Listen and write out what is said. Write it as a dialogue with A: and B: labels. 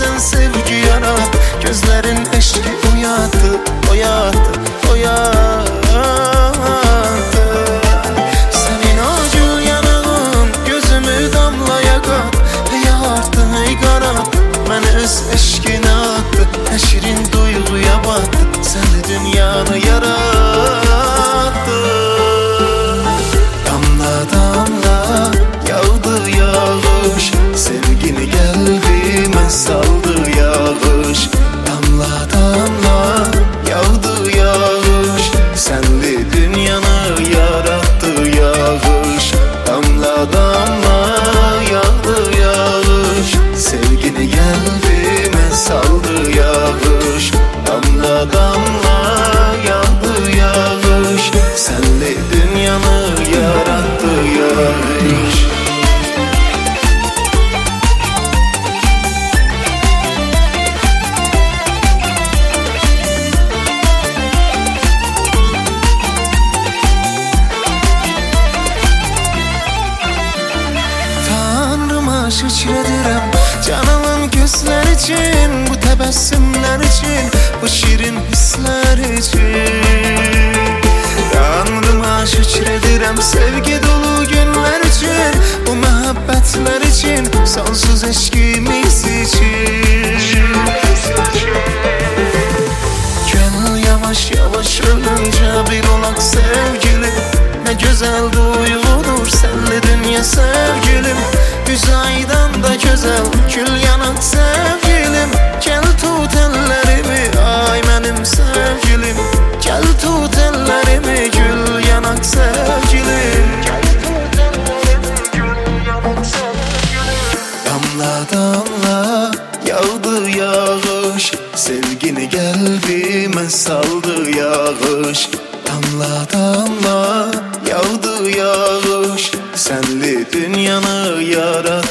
A: sen sevgi yarat. Gözlerin eşki uyattı, uyattı, uyattı. Senin acı yanağın gözümü damlaya kat. Hey arttı, hey qarat, mən öz eşkine attı. Nə şirin duyğuya battı, sən de dünyanı yarattı. Damla damla yağdı yağış, sevgini qəlbimə saldı yağış. Damla damla yağdı yağış, sənli dünyanı yarattı yağış. Damla damla yağdı yağış, sevgini qəlbimə saldı yağış. Damla damla yağdı yağış, sənli dünyanı yarattı yağış. Şükredirəm canımın gözlər için, bu təbəssümlər için, bu şirin hisslər için. Tanrıma şükredirəm sevgi dolu günlər için, bu məhəbbətlər için, sonsuz eşkimiz için. Gönül yavaş yavaş ölünce bir olaq sevgilim. Ne güzel duyulur senle dünya sevgilim. Yüz aydan da güzel gül yanak sevgilim. Gel tut ellerimi ay benim sevgilim. Gel tut ellerimi gül yanak sevgilim. Damla damla yağdı yağış, sevgini qəlbimə saldı yağış. Damla damla yağdı yağış, sənli dünyanı yarattı